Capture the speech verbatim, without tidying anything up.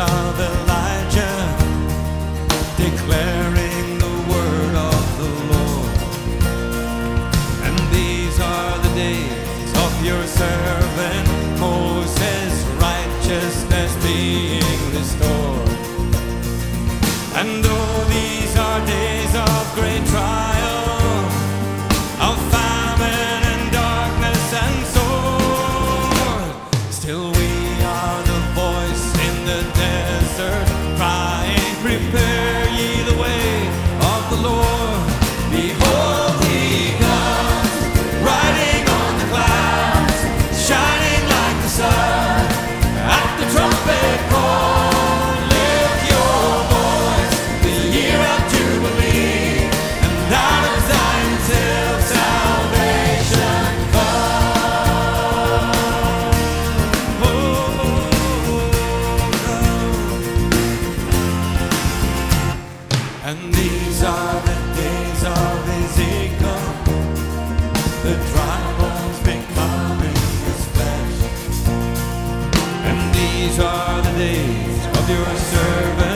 of Elijah, declaring the word of the Lord. And these are the days of your servant Moses, righteousness being restored. And though these are days of great trial, of famine and darkness and sword, still we are the voice in the desert, crying, prepare ye the way of the Lord. Behold, he comes, riding on the clouds, shining like the sun. At the trumpet call, lift your voice, the year of Jubilee, and out of Zion's hill salvation comes. Oh, and these are the days of Ezekiel, the dry bones becoming his flesh. And these are the days of your servant